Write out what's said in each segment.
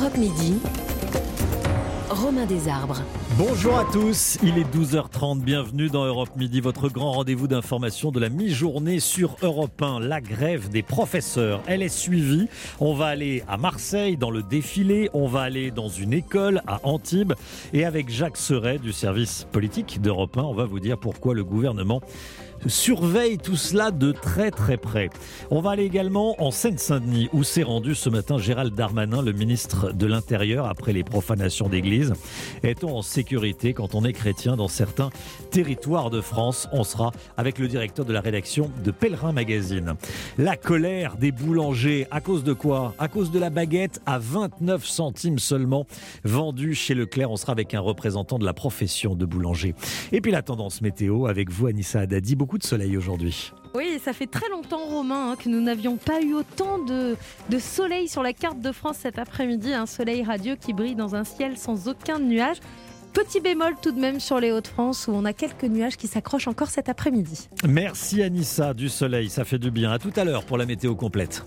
Europe Midi, Romain Desarbres. Bonjour à tous, il est 12h30, bienvenue dans Europe Midi, votre grand rendez-vous d'information de la mi-journée sur Europe 1. La grève des professeurs, elle est suivie. On va aller à Marseille dans le défilé, on va aller dans une école à Antibes et avec Jacques Serret du service politique d'Europe 1, on va vous dire pourquoi le gouvernement surveille tout cela de très très près. On va aller également en Seine-Saint-Denis où s'est rendu ce matin Gérald Darmanin, le ministre de l'Intérieur, après les profanations d'églises. Est-on en sécurité quand on est chrétien dans certains territoires de France? On sera avec le directeur de la rédaction de Pèlerin Magazine. La colère des boulangers, à cause de quoi? À cause de la baguette à 29 centimes seulement vendue chez Leclerc. On sera avec un représentant de la profession de boulanger. Et puis la tendance météo avec vous, Anissa Haddadi. Beaucoup de soleil aujourd'hui. Oui, ça fait très longtemps, Romain, que nous n'avions pas eu autant de soleil sur la carte de France cet après-midi. Un soleil radieux qui brille dans un ciel sans aucun nuage. Petit bémol tout de même sur les Hauts-de-France où on a quelques nuages qui s'accrochent encore cet après-midi. Merci Anissa, du soleil, ça fait du bien. À tout à l'heure pour la météo complète.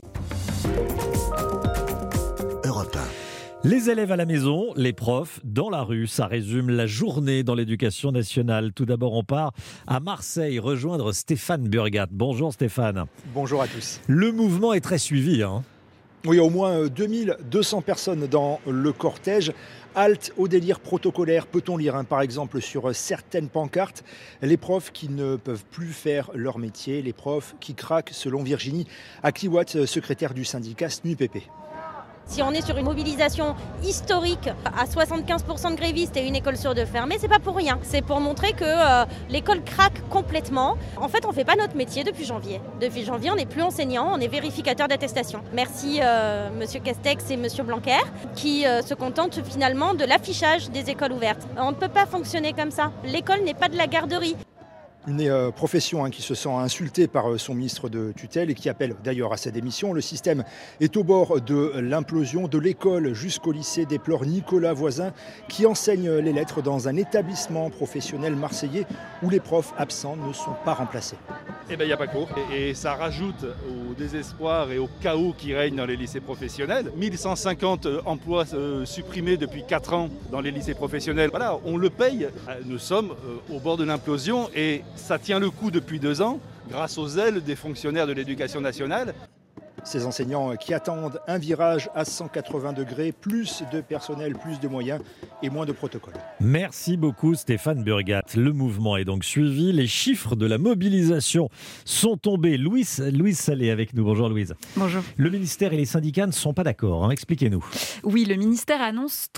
Europe 1. Les élèves à la maison, les profs dans la rue, ça résume la journée dans l'éducation nationale. Tout d'abord, on part à Marseille rejoindre Stéphane Burgat. Bonjour Stéphane. Bonjour à tous. Le mouvement est très suivi. Oui, au moins 2200 personnes dans le cortège. Halte au délire protocolaire, peut-on lire par exemple sur certaines pancartes. Les profs qui ne peuvent plus faire leur métier, les profs qui craquent selon Virginie Akliwat, secrétaire du syndicat SNUPP. Si on est sur une mobilisation historique à 75% de grévistes et une école sur deux fermée, c'est pas pour rien. C'est pour montrer que l'école craque complètement. En fait, on fait pas notre métier depuis janvier. Depuis janvier, on n'est plus enseignant, on est vérificateur d'attestation. Merci Monsieur Castex et Monsieur Blanquer qui se contentent finalement de l'affichage des écoles ouvertes. On ne peut pas fonctionner comme ça. L'école n'est pas de la garderie. Une profession qui se sent insultée par son ministre de tutelle et qui appelle d'ailleurs à sa démission. Le système est au bord de l'implosion de l'école jusqu'au lycée, déplore Nicolas Voisin qui enseigne les lettres dans un établissement professionnel marseillais où les profs absents ne sont pas remplacés. Il n'y a pas cours et ça rajoute au désespoir et au chaos qui règne dans les lycées professionnels. 1150 emplois supprimés depuis 4 ans dans les lycées professionnels. Voilà, on le paye. Nous sommes au bord de l'implosion et ça tient le coup depuis 2 ans grâce aux ailes des fonctionnaires de l'éducation nationale. Ces enseignants qui attendent un virage à 180 degrés, plus de personnel, plus de moyens et moins de protocoles. Merci beaucoup Stéphane Burgat. Le mouvement est donc suivi. Les chiffres de la mobilisation sont tombés. Louise Salé avec nous. Bonjour Louise. Bonjour. Le ministère et les syndicats ne sont pas d'accord. Expliquez-nous. Oui, le ministère annonce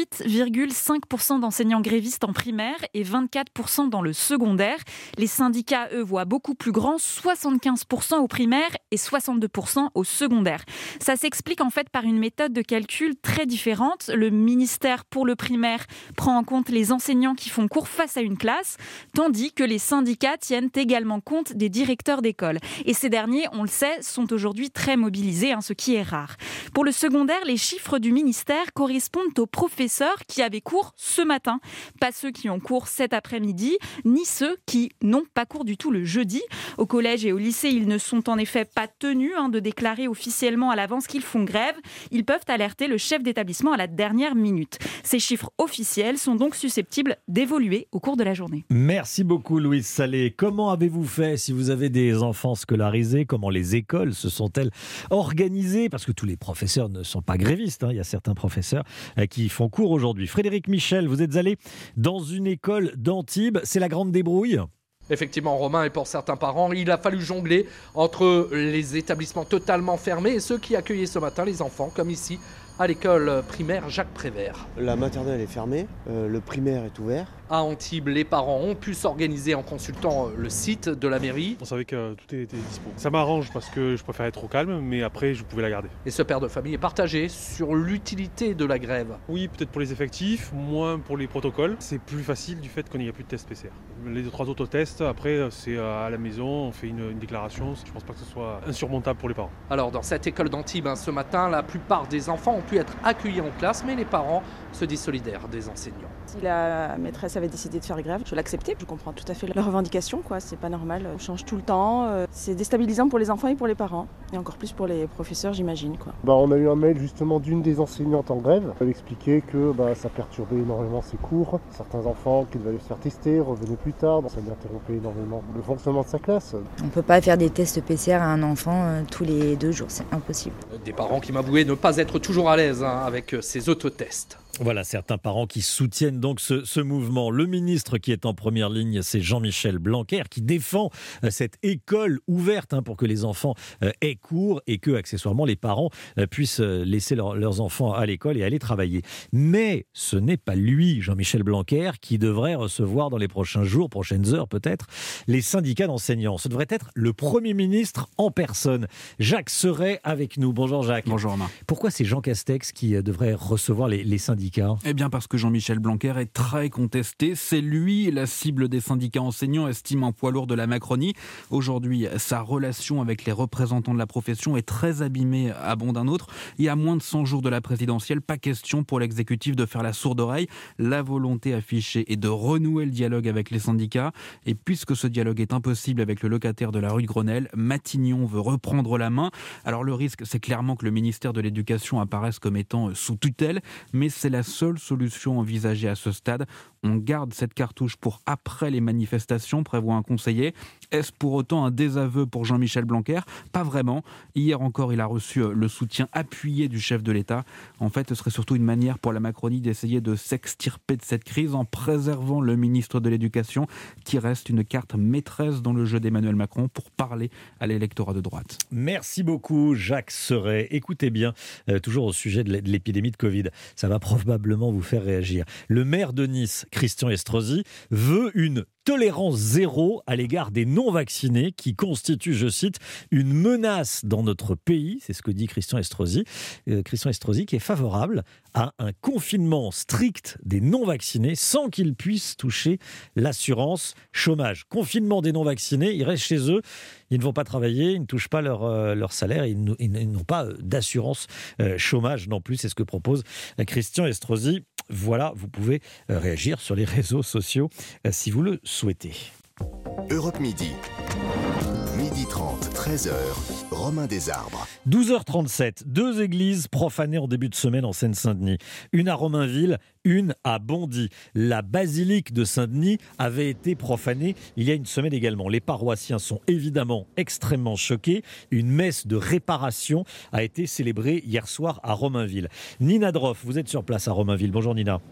38,5% d'enseignants grévistes en primaire et 24% dans le secondaire. Les syndicats, eux, voient beaucoup plus grand, 75% au primaire et 62% au secondaire. Ça s'explique en fait par une méthode de calcul très différente. Le ministère pour le primaire prend en compte les enseignants qui font cours face à une classe, tandis que les syndicats tiennent également compte des directeurs d'école. Et ces derniers, on le sait, sont aujourd'hui très mobilisés, ce qui est rare. Pour le secondaire, les chiffres du ministère correspondent aux professeurs qui avaient cours ce matin. Pas ceux qui ont cours cet après-midi, ni ceux qui n'ont pas cours du tout le jeudi. Au collège et au lycée, ils ne sont en effet pas tenus de déclarer officiellement à l'avance qu'ils font grève. Ils peuvent alerter le chef d'établissement à la dernière minute. Ces chiffres officiels sont donc susceptibles d'évoluer au cours de la journée. Merci beaucoup Louise Salé. Comment avez-vous fait si vous avez des enfants scolarisés? Comment les écoles se sont-elles organisées? Parce que tous les professeurs ne sont pas grévistes. Il y a certains professeurs qui font cours aujourd'hui. Frédéric Michel, vous êtes allé dans une école d'Antibes. C'est la grande débrouille? Effectivement, Romain, et pour certains parents, il a fallu jongler entre les établissements totalement fermés et ceux qui accueillaient ce matin les enfants, comme ici, à l'école primaire Jacques Prévert. La maternelle est fermée, le primaire est ouvert. À Antibes, les parents ont pu s'organiser en consultant le site de la mairie. On savait que tout était dispo. Ça m'arrange parce que je préfère être au calme, mais après je pouvais la garder. Et ce père de famille est partagé sur l'utilité de la grève. Oui, peut-être pour les effectifs, moins pour les protocoles. C'est plus facile du fait qu'on n'y a plus de tests PCR. Les 2-3 autres tests, après c'est à la maison, on fait une déclaration. Je ne pense pas que ce soit insurmontable pour les parents. Alors dans cette école d'Antibes, ce matin, la plupart des enfants ont pu être accueillis en classe, mais les parents se disent solidaires des enseignants. Si la maîtresse avait décidé de faire grève, je l'acceptais. Je comprends tout à fait leurs revendications, c'est pas normal. On change tout le temps. C'est déstabilisant pour les enfants et pour les parents. Et encore plus pour les professeurs, j'imagine. On a eu un mail justement d'une des enseignantes en grève. Elle expliquait que ça perturbait énormément ses cours. Certains enfants qui devaient se faire tester revenaient plus tard. Ça interrompait énormément le fonctionnement de sa classe. On ne peut pas faire des tests PCR à un enfant tous les 2 jours, c'est impossible. Des parents qui m'avouaient ne pas être toujours à l'aise avec ces autotests. Voilà, certains parents qui soutiennent donc ce mouvement. Le ministre qui est en première ligne, c'est Jean-Michel Blanquer, qui défend cette école ouverte pour que les enfants aient cours et que, accessoirement, les parents puissent laisser leurs enfants à l'école et aller travailler. Mais ce n'est pas lui, Jean-Michel Blanquer, qui devrait recevoir dans les prochains jours, prochaines heures peut-être, les syndicats d'enseignants. Ce devrait être le Premier ministre en personne. Jacques Serret avec nous. Bonjour Jacques. Bonjour Romain. Pourquoi c'est Jean Castex qui devrait recevoir les syndicats ? Eh bien parce que Jean-Michel Blanquer est très contesté. C'est lui la cible des syndicats enseignants, estime un poids lourd de la Macronie. Aujourd'hui, sa relation avec les représentants de la profession est très abîmée à bon d'un autre. Et à moins de 100 jours de la présidentielle, pas question pour l'exécutif de faire la sourde oreille. La volonté affichée est de renouer le dialogue avec les syndicats. Et puisque ce dialogue est impossible avec le locataire de la rue de Grenelle, Matignon veut reprendre la main. Alors le risque, c'est clairement que le ministère de l'Éducation apparaisse comme étant sous tutelle, mais c'est la seule solution envisagée à ce stade. On garde cette cartouche pour après les manifestations, prévoit un conseiller. Est-ce pour autant un désaveu pour Jean-Michel Blanquer ? Pas vraiment. Hier encore, il a reçu le soutien appuyé du chef de l'État. En fait, ce serait surtout une manière pour la Macronie d'essayer de s'extirper de cette crise en préservant le ministre de l'Éducation, qui reste une carte maîtresse dans le jeu d'Emmanuel Macron pour parler à l'électorat de droite. Merci beaucoup Jacques Serret. Écoutez bien, toujours au sujet de l'épidémie de Covid, ça va probablement vous faire réagir. Le maire de Nice, Christian Estrosi, veut une tolérance zéro à l'égard des non-vaccinés qui constituent, je cite, une menace dans notre pays. C'est ce que dit Christian Estrosi. Christian Estrosi qui est favorable à un confinement strict des non-vaccinés sans qu'ils puissent toucher l'assurance chômage. Confinement des non-vaccinés, ils restent chez eux, ils ne vont pas travailler, ils ne touchent pas leur salaire, ils n'ont pas d'assurance chômage non plus. C'est ce que propose Christian Estrosi. Voilà, vous pouvez réagir sur les réseaux sociaux si vous le souhaitez. Europe Midi. Midi 30, 13h, Romain Desarbres. 12h37, 2 églises profanées en début de semaine en Seine-Saint-Denis. Une à Romainville, une à Bondy. La basilique de Saint-Denis avait été profanée il y a une semaine également. Les paroissiens sont évidemment extrêmement choqués. Une messe de réparation a été célébrée hier soir à Romainville. Nina Droff, vous êtes sur place à Romainville. Bonjour Nina.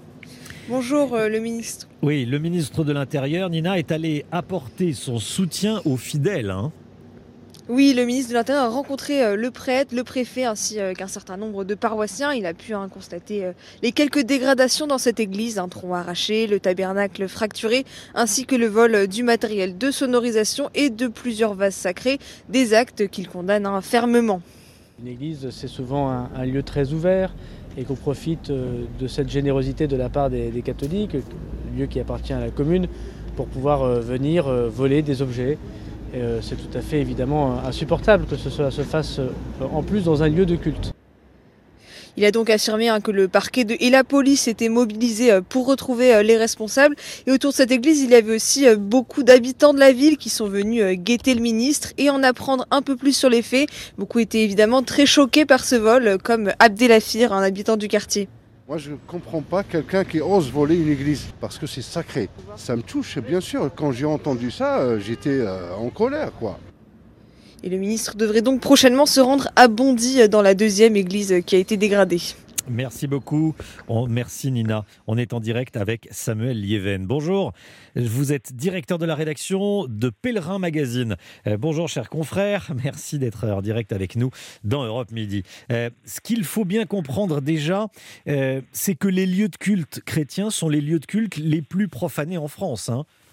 Bonjour le ministre. Oui, le ministre de l'Intérieur, Nina, est allé apporter son soutien aux fidèles. Oui, le ministre de l'Intérieur a rencontré le prêtre, le préfet ainsi qu'un certain nombre de paroissiens. Il a pu constater les quelques dégradations dans cette église, un tronc arraché, le tabernacle fracturé, ainsi que le vol du matériel de sonorisation et de plusieurs vases sacrés, des actes qu'il condamne fermement. Une église, c'est souvent un lieu très ouvert et qu'on profite de cette générosité de la part des catholiques, lieu qui appartient à la commune, pour pouvoir venir voler des objets. C'est tout à fait évidemment insupportable que cela se fasse en plus dans un lieu de culte. Il a donc affirmé que le parquet et la police étaient mobilisés pour retrouver les responsables. Et autour de cette église, il y avait aussi beaucoup d'habitants de la ville qui sont venus guetter le ministre et en apprendre un peu plus sur les faits. Beaucoup étaient évidemment très choqués par ce vol, comme Abdelafir, un habitant du quartier. Moi, je ne comprends pas quelqu'un qui ose voler une église, parce que c'est sacré. Ça me touche, bien sûr. Quand j'ai entendu ça, j'étais en colère, quoi. Et le ministre devrait donc prochainement se rendre à Bondy, dans la deuxième église qui a été dégradée. Merci beaucoup. Merci Nina. On est en direct avec Samuel Lieven. Bonjour, vous êtes directeur de la rédaction de Pèlerin Magazine. Bonjour chers confrères, merci d'être en direct avec nous dans Europe Midi. Ce qu'il faut bien comprendre déjà, c'est que les lieux de culte chrétiens sont les lieux de culte les plus profanés en France.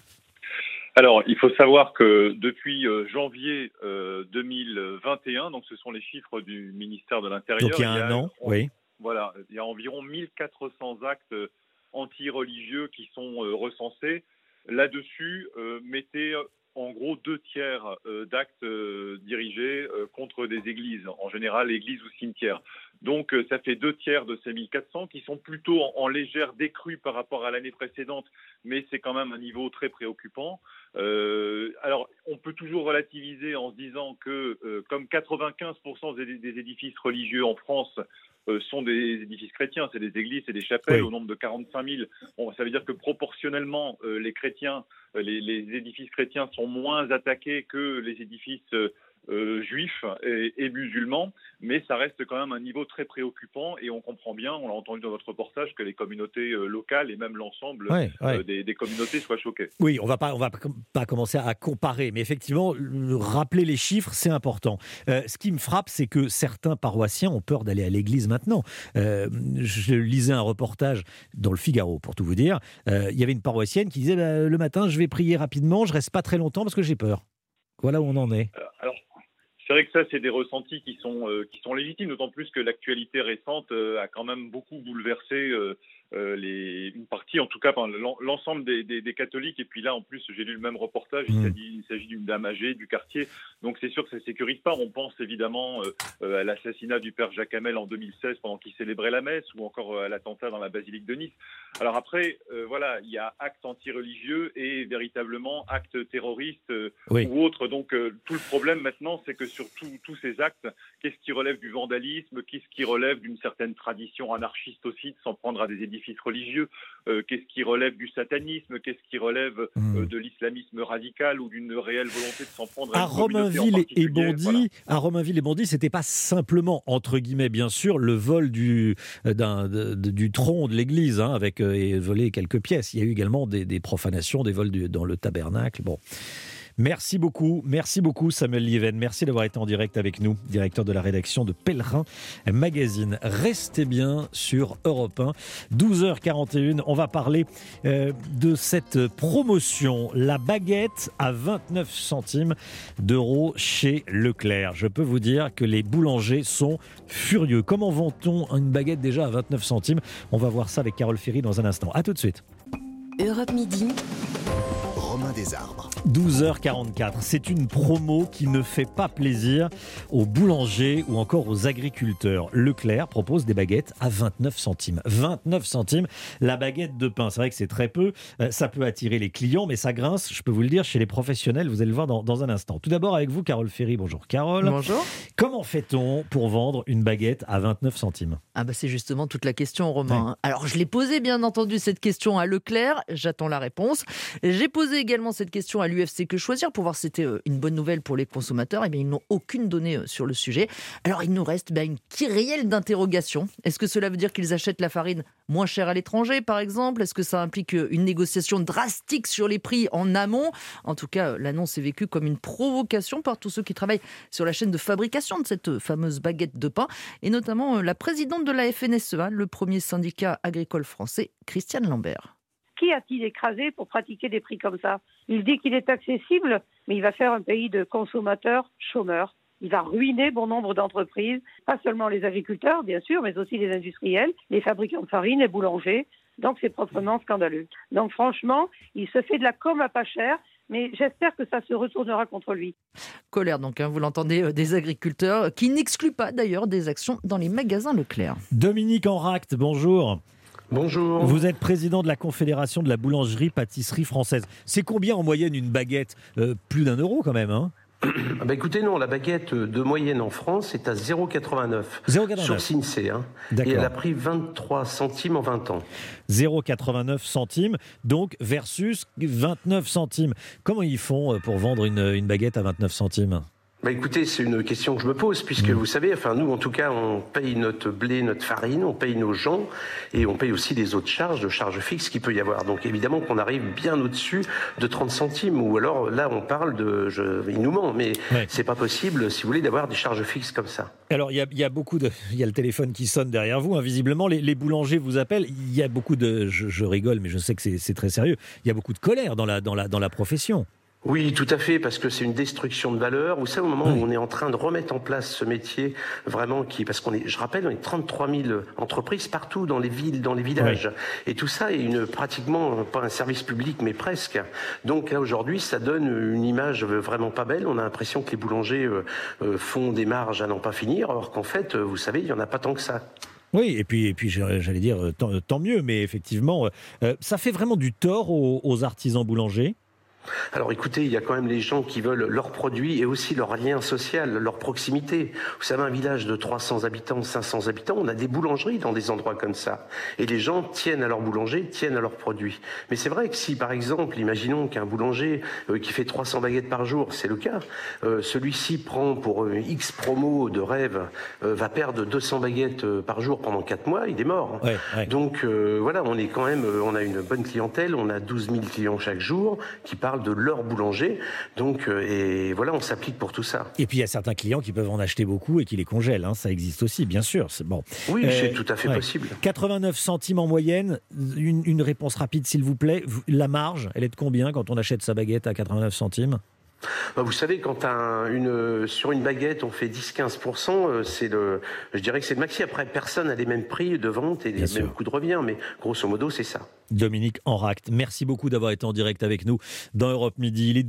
Alors, il faut savoir que depuis janvier 2021, donc ce sont les chiffres du ministère de l'Intérieur. Donc il y a un an, oui. Voilà, il y a environ 1400 actes anti-religieux qui sont recensés. Là-dessus, mettez en gros 2/3 d'actes dirigés contre des églises, en général églises ou cimetières. Donc ça fait 2/3 de ces 1400 qui sont plutôt en légère décrue par rapport à l'année précédente, mais c'est quand même un niveau très préoccupant. Alors on peut toujours relativiser en se disant que comme 95% des édifices religieux en France sont des édifices chrétiens, c'est des églises, c'est des chapelles, au nombre de 45 000. Bon, ça veut dire que proportionnellement, les chrétiens, les édifices chrétiens sont moins attaqués que les édifices juifs et musulmans, mais ça reste quand même un niveau très préoccupant et on comprend bien, on l'a entendu dans votre reportage, que les communautés locales et même l'ensemble des communautés soient choquées. Oui, on va pas commencer à comparer, mais effectivement, rappeler les chiffres, c'est important. Ce qui me frappe, c'est que certains paroissiens ont peur d'aller à l'église maintenant. Je lisais un reportage dans le Figaro, pour tout vous dire. Il y avait une paroissienne qui disait le matin, je vais prier rapidement, je reste pas très longtemps parce que j'ai peur. Voilà où on en est. Alors, c'est vrai que ça, c'est des ressentis qui sont légitimes, d'autant plus que l'actualité récente a quand même beaucoup bouleversé une partie, en tout cas l'ensemble des catholiques. Et puis là, en plus, j'ai lu le même reportage, il s'agit d'une dame âgée du quartier. Donc c'est sûr que ça ne sécurise pas. On pense évidemment à l'assassinat du père Jacques Hamel en 2016 pendant qu'il célébrait la messe, ou encore à l'attentat dans la basilique de Nice. Alors après, voilà, il y a actes anti-religieux et véritablement actes terroristes ou autres. Donc tout le problème maintenant, c'est que sur tous ces actes, qu'est-ce qui relève du vandalisme, qu'est-ce qui relève d'une certaine tradition anarchiste aussi, de s'en prendre à des édifices religieux, qu'est-ce qui relève du satanisme, qu'est-ce qui relève de l'islamisme radical ou d'une réelle volonté de s'en prendre à Romainville et Bondy, à Romainville et Bondy, c'était pas simplement, entre guillemets bien sûr, le vol du tronc de l'église, avec et voler quelques pièces. Il y a eu également des profanations, des vols dans le tabernacle. Bon. Merci beaucoup Samuel Lieven, merci d'avoir été en direct avec nous, directeur de la rédaction de Pèlerin Magazine. Restez bien sur Europe 1, 12h41, on va parler de cette promotion, la baguette à 29 centimes d'euros chez Leclerc. Je peux vous dire que les boulangers sont furieux. Comment vend-on une baguette déjà à 29 centimes ? On va voir ça avec Carole Ferry dans un instant. A tout de suite. Europe Midi. Romain Desarbres. 12h44, c'est une promo qui ne fait pas plaisir aux boulangers ou encore aux agriculteurs. Leclerc propose des baguettes à 29 centimes. 29 centimes, la baguette de pain. C'est vrai que c'est très peu, ça peut attirer les clients, mais ça grince, je peux vous le dire, chez les professionnels. Vous allez le voir dans un instant. Tout d'abord avec vous, Carole Ferry. Bonjour Carole. Bonjour. Comment fait-on pour vendre une baguette à 29 centimes ? C'est justement toute la question, Romain. Ouais. Alors je l'ai posé bien entendu cette question à Leclerc, j'attends la réponse. J'ai posé également cette question à l'UFC Que Choisir pour voir si c'était une bonne nouvelle pour les consommateurs. Ils n'ont aucune donnée sur le sujet. Alors il nous reste une kyrielle d'interrogations. Est-ce que cela veut dire qu'ils achètent la farine moins chère à l'étranger, par exemple ? Est-ce que ça implique une négociation drastique sur les prix en amont ? En tout cas, l'annonce est vécue comme une provocation par tous ceux qui travaillent sur la chaîne de fabrication de cette fameuse baguette de pain, et notamment la présidente de la FNSEA, le premier syndicat agricole français, Christiane Lambert. Qui a-t-il écrasé pour pratiquer des prix comme ça ? Il dit qu'il est accessible, mais il va faire un pays de consommateurs chômeurs. Il va ruiner bon nombre d'entreprises, pas seulement les agriculteurs, bien sûr, mais aussi les industriels, les fabricants de farine, les boulangers. Donc c'est proprement scandaleux. Donc franchement, il se fait de la com à pas cher, mais j'espère que ça se retournera contre lui. Colère donc, vous l'entendez, des agriculteurs, qui n'excluent pas d'ailleurs des actions dans les magasins Leclerc. Dominique Enract, bonjour. Bonjour. Vous êtes président de la Confédération de la boulangerie-pâtisserie française. C'est combien en moyenne une baguette ? Plus d'1 euro quand même, hein ? Écoutez, non, la baguette de moyenne en France est à 0,89 sur Sinsay. Et elle a pris 23 centimes en 20 ans. 0,89 centimes, donc versus 29 centimes. Comment ils font pour vendre une baguette à 29 centimes ? Écoutez, c'est une question que je me pose, puisque vous savez, nous en tout cas, on paye notre blé, notre farine, on paye nos gens, et on paye aussi les autres charges fixes qu'il peut y avoir. Donc évidemment qu'on arrive bien au-dessus de 30 centimes, ou alors là on parle il nous ment, mais c'est pas possible, si vous voulez, d'avoir des charges fixes comme ça. Alors il y a le téléphone qui sonne derrière vous, visiblement les boulangers vous appellent, il y a beaucoup de, je rigole, mais je sais que c'est très sérieux, il y a beaucoup de colère dans la profession. Oui, tout à fait, parce que c'est une destruction de valeur. Vous savez, au moment où on est en train de remettre en place ce métier, vraiment, parce je rappelle, on est 33 000 entreprises partout dans les villes, dans les villages. Oui. Et tout ça est pratiquement, pas un service public, mais presque. Donc là, aujourd'hui, ça donne une image vraiment pas belle. On a l'impression que les boulangers font des marges à n'en pas finir, alors qu'en fait, vous savez, il n'y en a pas tant que ça. Oui, et puis j'allais dire, tant mieux, mais effectivement, ça fait vraiment du tort aux artisans boulangers. Alors écoutez, il y a quand même les gens qui veulent leurs produits et aussi leur lien social, leur proximité. Vous savez, un village de 300 habitants, 500 habitants, on a des boulangeries dans des endroits comme ça. Et les gens tiennent à leur boulanger, tiennent à leurs produits. Mais c'est vrai que si, par exemple, imaginons qu'un boulanger qui fait 300 baguettes par jour, c'est le cas, celui-ci prend pour X promo de rêve, va perdre 200 baguettes par jour pendant 4 mois, il est mort. Ouais. Donc voilà, on est quand même, on a une bonne clientèle, on a 12 000 clients chaque jour qui parlent de leur boulanger, donc et voilà, on s'applique pour tout ça. Et puis il y a certains clients qui peuvent en acheter beaucoup et qui les congèlent, ça existe aussi, bien sûr. C'est bon. Oui, c'est tout à fait possible. 89 centimes en moyenne, une réponse rapide s'il vous plaît. La marge, elle est de combien quand on achète sa baguette à 89 centimes ? Vous savez, quand sur une baguette, on fait 10-15%, je dirais que c'est le maxi. Après, personne n'a les mêmes prix de vente et les mêmes coûts de revient, mais grosso modo, c'est ça. Dominique Enract, merci beaucoup d'avoir été en direct avec nous dans Europe Midi. Il est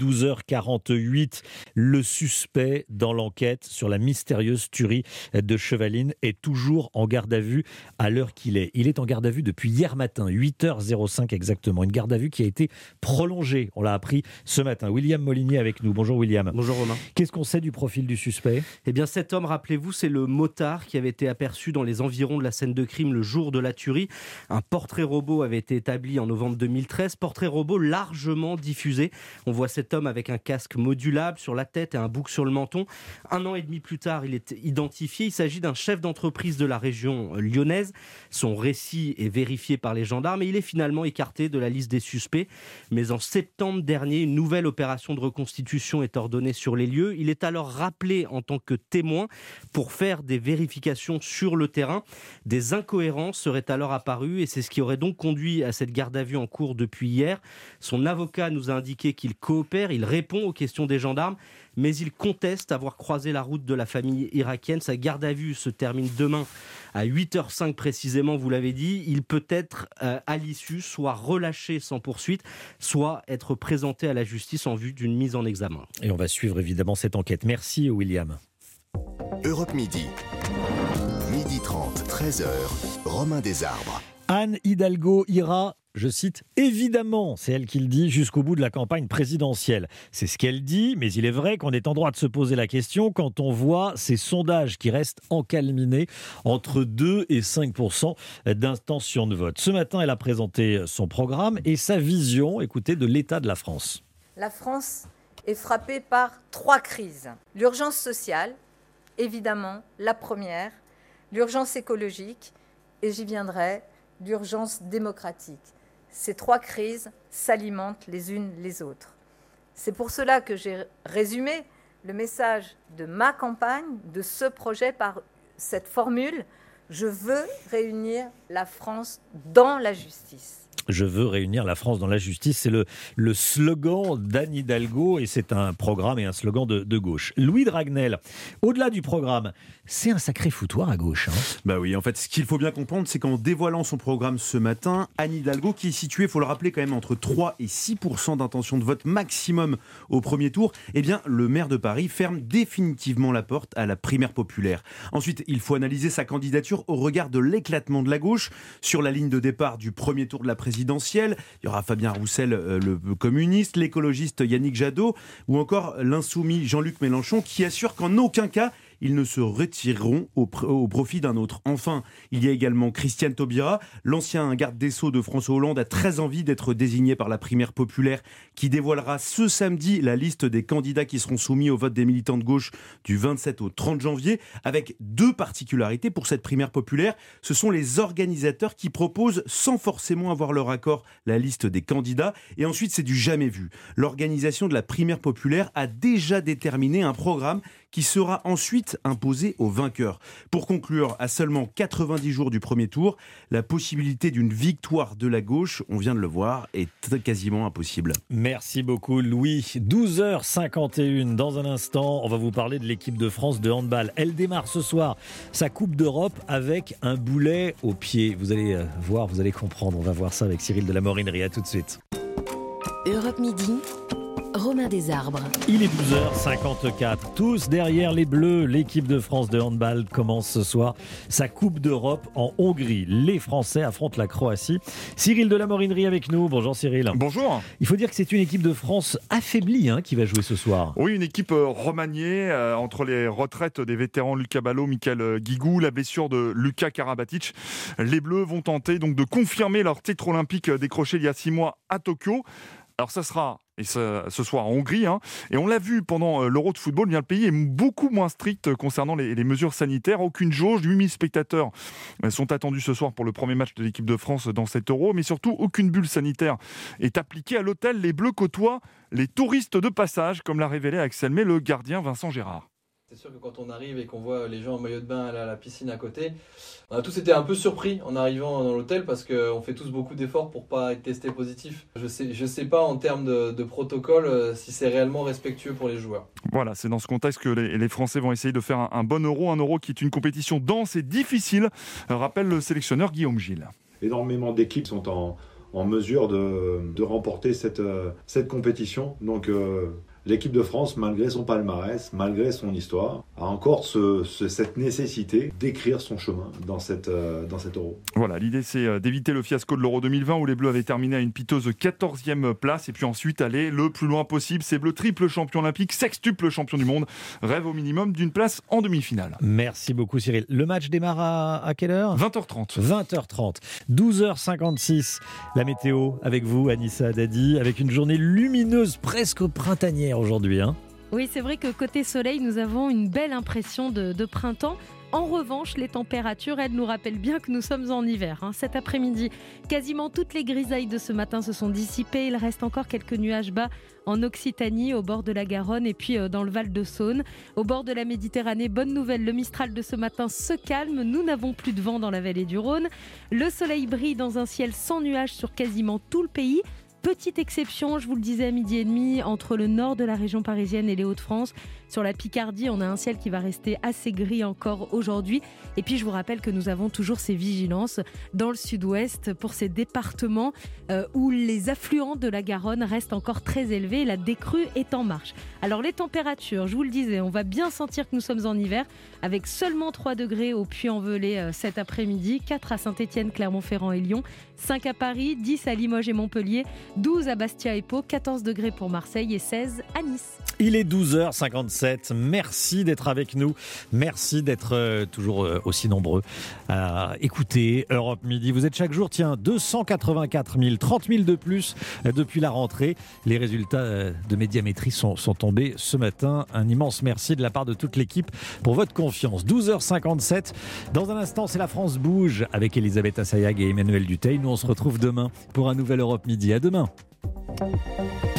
12h48. Le suspect dans l'enquête sur la mystérieuse tuerie de Chevaline est toujours en garde à vue à l'heure qu'il est. Il est en garde à vue depuis hier matin, 8h05 exactement. Une garde à vue qui a été prolongée, on l'a appris ce matin. William Molinier avec nous. Bonjour William. Bonjour Romain. Qu'est-ce qu'on sait du profil du suspect ? Eh bien cet homme, rappelez-vous, c'est le motard qui avait été aperçu dans les environs de la scène de crime le jour de la tuerie. Un portrait robot avait été établi en novembre 2013, portrait robot largement diffusé. On voit cet homme avec un casque modulable sur la tête et un bouc sur le menton. 1 an et demi plus tard, il est identifié. Il s'agit d'un chef d'entreprise de la région lyonnaise. Son récit est vérifié par les gendarmes et il est finalement écarté de la liste des suspects. Mais en septembre dernier, une nouvelle opération de reconstitution est ordonnée sur les lieux. Il est alors rappelé en tant que témoin pour faire des vérifications sur le terrain. Des incohérences seraient alors apparues et c'est ce qui aurait donc conduit à cette garde à vue en cours depuis hier. Son avocat nous a indiqué qu'il coopère, il répond aux questions des gendarmes, mais il conteste avoir croisé la route de la famille irakienne. Sa garde à vue se termine demain à 8h05 précisément, vous l'avez dit. Il peut être à l'issue soit relâché sans poursuite, soit être présenté à la justice en vue d'une mise en examen. Et on va suivre évidemment cette enquête. Merci William. Europe Midi, 12h30, 13h, Romain Desarbres. Anne Hidalgo ira, je cite, évidemment, c'est elle qui le dit, jusqu'au bout de la campagne présidentielle. C'est ce qu'elle dit, mais il est vrai qu'on est en droit de se poser la question quand on voit ces sondages qui restent encalminés entre 2 et 5% d'intention de vote. Ce matin, elle a présenté son programme et sa vision, écoutez, de l'état de la France. La France est frappée par 3 crises. L'urgence sociale, évidemment, la première, l'urgence écologique, et j'y viendrai, l'urgence démocratique. Ces 3 crises s'alimentent les unes les autres. C'est pour cela que j'ai résumé le message de ma campagne, de ce projet par cette formule « Je veux réunir la France dans la justice ». Je veux réunir la France dans la justice, c'est le slogan d'Anne Hidalgo et c'est un programme et un slogan de gauche. Louis Dragnel, au-delà du programme, c'est un sacré foutoir à gauche. Bah oui, en fait, ce qu'il faut bien comprendre, c'est qu'en dévoilant son programme ce matin, Anne Hidalgo, qui est située, il faut le rappeler quand même, entre 3 et 6% d'intention de vote maximum au premier tour, eh bien, le maire de Paris ferme définitivement la porte à la primaire populaire. Ensuite, il faut analyser sa candidature au regard de l'éclatement de la gauche. Sur la ligne de départ du premier tour de la présidentielle, il y aura Fabien Roussel, le communiste, l'écologiste Yannick Jadot ou encore l'insoumis Jean-Luc Mélenchon qui assure qu'en aucun cas ils ne se retireront au profit d'un autre. Enfin, il y a également Christiane Taubira, l'ancien garde des Sceaux de François Hollande a très envie d'être désigné par la primaire populaire qui dévoilera ce samedi la liste des candidats qui seront soumis au vote des militants de gauche du 27 au 30 janvier, avec 2 particularités pour cette primaire populaire. Ce sont les organisateurs qui proposent, sans forcément avoir leur accord, la liste des candidats. Et ensuite, c'est du jamais vu. L'organisation de la primaire populaire a déjà déterminé un programme qui sera ensuite imposé au vainqueur. Pour conclure, à seulement 90 jours du premier tour, la possibilité d'une victoire de la gauche, on vient de le voir, est quasiment impossible. Merci beaucoup Louis. 12h51, dans un instant, on va vous parler de l'équipe de France de handball. Elle démarre ce soir sa Coupe d'Europe avec un boulet au pied. Vous allez voir, vous allez comprendre. On va voir ça avec Cyril de la Morinerie. À tout de suite. Europe Midi, Romain Desarbres. Il est 12h54. Tous derrière les Bleus. L'équipe de France de handball commence ce soir sa Coupe d'Europe en Hongrie. Les Français affrontent la Croatie. Cyril de la Morinerie avec nous. Bonjour Cyril. Bonjour. Il faut dire que c'est une équipe de France affaiblie qui va jouer ce soir. Oui, une équipe remaniée entre les retraites des vétérans Lucas Ballot, Michael Guigou, la blessure de Luka Karabatic. Les Bleus vont tenter donc de confirmer leur titre olympique décroché il y a 6 mois à Tokyo. Alors ça sera ce soir en Hongrie, et on l'a vu pendant l'Euro de football, le pays est beaucoup moins strict concernant les mesures sanitaires. Aucune jauge, 8000 spectateurs sont attendus ce soir pour le premier match de l'équipe de France dans cet Euro, mais surtout aucune bulle sanitaire est appliquée. À l'hôtel, les Bleus côtoient les touristes de passage, comme l'a révélé Axel May, le gardien Vincent Gérard. C'est sûr que quand on arrive et qu'on voit les gens en maillot de bain à la piscine à côté, on a tous été un peu surpris en arrivant dans l'hôtel parce qu'on fait tous beaucoup d'efforts pour pas être testé positif. Je sais pas en termes de protocole si c'est réellement respectueux pour les joueurs. Voilà, c'est dans ce contexte que les Français vont essayer de faire un bon Euro qui est une compétition dense et difficile, rappelle le sélectionneur Guillaume Gilles. Énormément d'équipes sont en mesure de remporter cette compétition, donc l'équipe de France, malgré son palmarès, malgré son histoire, a encore cette nécessité d'écrire son chemin dans cet Euro. Voilà, l'idée c'est d'éviter le fiasco de l'Euro 2020 où les Bleus avaient terminé à une piteuse 14e place et puis ensuite aller le plus loin possible. Ces Bleus triple champion olympique, sextuple champion du monde, rêvent au minimum d'une place en demi-finale. Merci beaucoup Cyril. Le match démarre à quelle heure ? 20h30. 20h30. 12h56. La météo avec vous, Anissa Haddadi, avec une journée lumineuse, presque printanière aujourd'hui. Oui, c'est vrai que côté soleil, nous avons une belle impression de printemps. En revanche, les températures, elles nous rappellent bien que nous sommes en hiver. Cet après-midi, quasiment toutes les grisailles de ce matin se sont dissipées. Il reste encore quelques nuages bas en Occitanie, au bord de la Garonne et puis dans le Val-de-Saône. Au bord de la Méditerranée, bonne nouvelle, le Mistral de ce matin se calme. Nous n'avons plus de vent dans la vallée du Rhône. Le soleil brille dans un ciel sans nuages sur quasiment tout le pays. Petite exception, je vous le disais à 12h30, entre le nord de la région parisienne et les Hauts-de-France. Sur la Picardie, on a un ciel qui va rester assez gris encore aujourd'hui. Et puis, je vous rappelle que nous avons toujours ces vigilances dans le sud-ouest pour ces départements où les affluents de la Garonne restent encore très élevés et la décrue est en marche. Alors, les températures, je vous le disais, on va bien sentir que nous sommes en hiver avec seulement 3 degrés au Puy-en-Velay cet après-midi, 4 à Saint-Étienne, Clermont-Ferrand et Lyon, 5 à Paris, 10 à Limoges et Montpellier, 12 à Bastia et Pau, 14 degrés pour Marseille et 16 à Nice. Il est 12h57. Merci d'être avec nous. Merci d'être toujours aussi nombreux à écouter Europe Midi. Vous êtes chaque jour, 284 000, 30 000 de plus depuis la rentrée. Les résultats de médiamétrie sont tombés ce matin. Un immense merci de la part de toute l'équipe pour votre confiance. 12h57. Dans un instant, c'est La France bouge avec Elisabeth Assayag et Emmanuel Dutheil. Nous, on se retrouve demain pour un nouvel Europe Midi. À demain.